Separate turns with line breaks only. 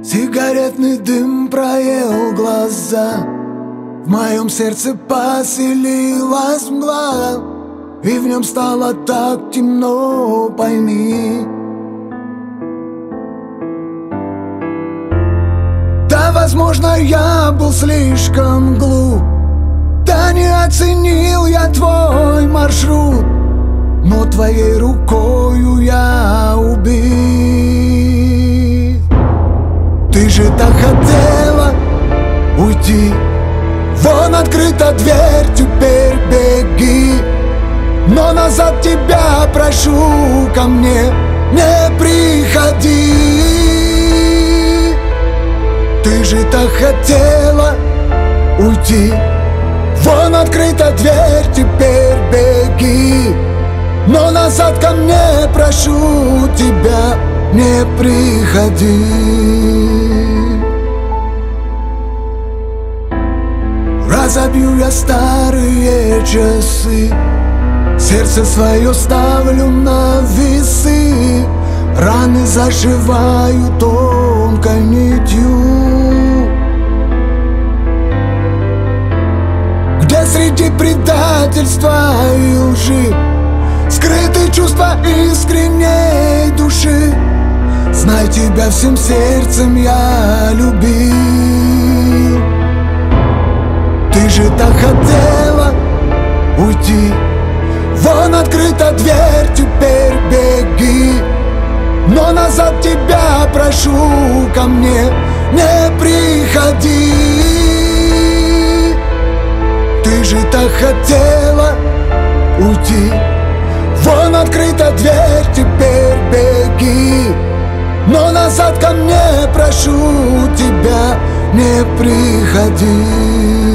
Сигаретный дым проел глаза, в моем сердце поселилась мгла, и в нем стало так темно, пойми. Да, возможно, я был слишком глуп, да не оценил я твой маршрут, но твоей рукою я убит. Ты же так хотела уйти, вон открыта дверь, теперь беги. Но назад тебя прошу, ко мне не приходи. Ты же так хотела уйти, вон открыта дверь, теперь беги. Но назад ко мне прошу тебя, не приходи. Разобью я старые часы, сердце свое ставлю на весы, раны зашиваю тонкой нитью, где среди предательства и лжи скрыты чувства искренней души. Знай, тебя всем сердцем я любил. Ты же так хотела уйти, вон открыта дверь, теперь беги. Но назад тебя прошу, ко мне не приходи. Ты же так хотела уйти, вон открыта дверь, теперь беги. Но назад ко мне прошу тебя, не приходи.